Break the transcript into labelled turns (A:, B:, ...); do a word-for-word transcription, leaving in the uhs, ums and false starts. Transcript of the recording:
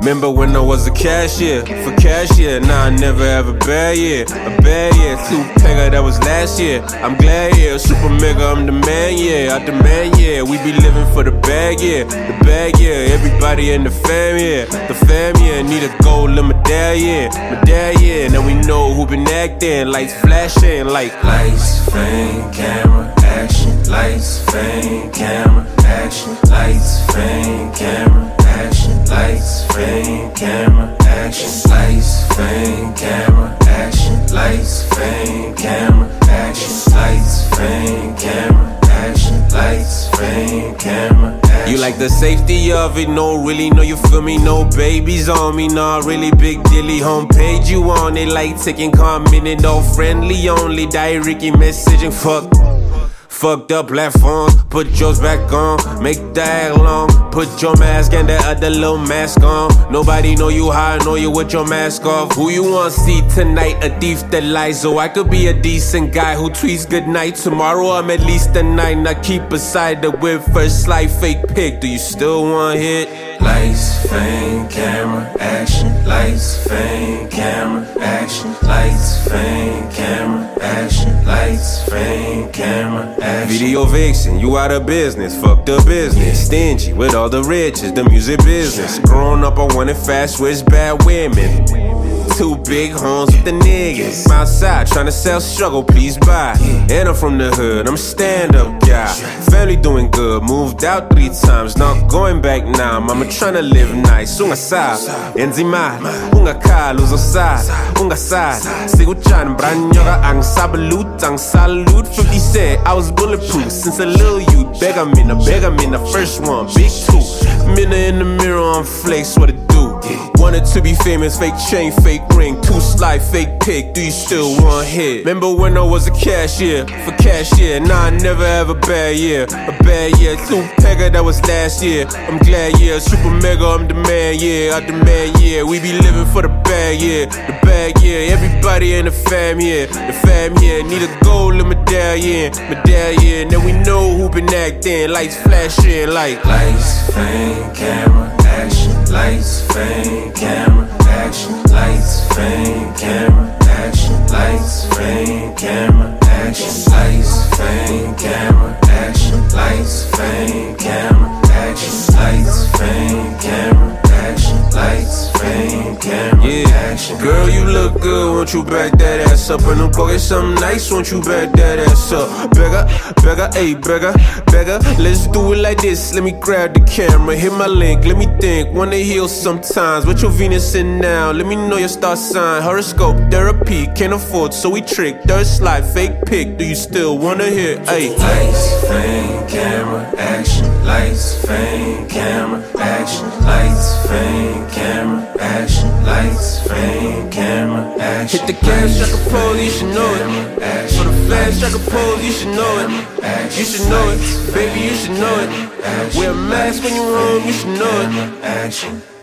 A: Remember when I was a cashier for cashier? Nah, I never have a bad year, a bad year. Two pegger, that was last year. I'm glad, yeah. Super mega, I'm the man, yeah. I demand, yeah. We be living for the bag, yeah. The bag, yeah. Everybody in the fam, yeah. The fam, yeah. Need a gold medallion, medallion. Now we know who been acting. Lights flashing like
B: lights, fame, camera, action. Lights, fame, camera, action. Lights, fame, camera, action. Lights, fame, camera, action. Lights, fame, camera, action. Lights, fame, camera, action. Lights, fame, camera, action. Lights, fame, camera, action.
A: You like the safety of it, no really, no you feel me, no babies on me, nah really big dilly, homepage you on it, like taking comment, no friendly only, direct messaging, fuck. Fucked up platforms, put yours back on, make that long. Put your mask and that other little mask on. Nobody know you how I know you with your mask off. Who you want see tonight? A thief that lies. So I could be a decent guy who tweets good night. Tomorrow I'm at least a nine. I keep aside the whip first slide fake pic. Do you still want hit?
B: Lights, fame, camera, action. Lights, fame, camera, action. Lights, fame, camera, action. Lights, fame, camera, action.
A: Video vixen, you out of business. Fuck the business. Stingy with all the riches, the music business. Growing up, I wanted fast, switch bad women. Two big homes with the niggas. I'm outside trying to sell struggle, please buy. And I'm from the hood, I'm a stand-up guy. Family doing good, moved out three times. Not going back now, mama tryna live nice. Unga sa, enzima, unga ka, luzo sa, unga sa. Sigo chan, branyoga, ang sabalut, ang salute. fifty said I was bulletproof since a little youth. Beg I'm in, a beg I'm in, the first one, big two. Minna in the mirror, I'm flex, what it do? Wanted to be famous, fake chain, fake ring, two slide, fake pic. Do you still want hit? Remember when I was a cashier for cashier? Nah, I never have a bad year, a bad year. Two pegger, that was last year. I'm glad, yeah. Super mega, I'm the man, yeah. I demand, yeah. We be living for the bag, yeah. The bag, yeah. Everybody in the fam, yeah. The fam, yeah. Need a gold medallion, medallion. Now we know who been acting. Lights flashing like
B: lights, fame, camera, action. Lights, fame, camera, action. Lights, fame, camera, action. Lights, fame, camera, action. Lights, fame, camera, action. Lights, fame, camera, action. Lights, fame, camera, action. Lights, fame, camera,
A: yeah.
B: action.
A: Girl, you look good, won't you back that ass up? And I'm pocket something nice, won't you back that ass up? Beggar, beggar, ayy, beggar, beggar. Let's do it like this, let me grab the camera. Hit my link, let me think, wanna heal sometimes. What your Venus in now, let me know your star sign. Horoscope, therapy, can't afford, so we trick. Third slide, fake pic, do you still wanna hear? Ayy.
B: Lights, fame, camera, action. Lights, fame, camera, action. Lights, fame, camera, action. Lights, fame, camera, action.
A: Hit the gas, strike a pole, you should know it. For the flash, strike a pole, you should know it. You should know it, baby, you should know it. Wear a mask when you're home, you should know it.
B: Action.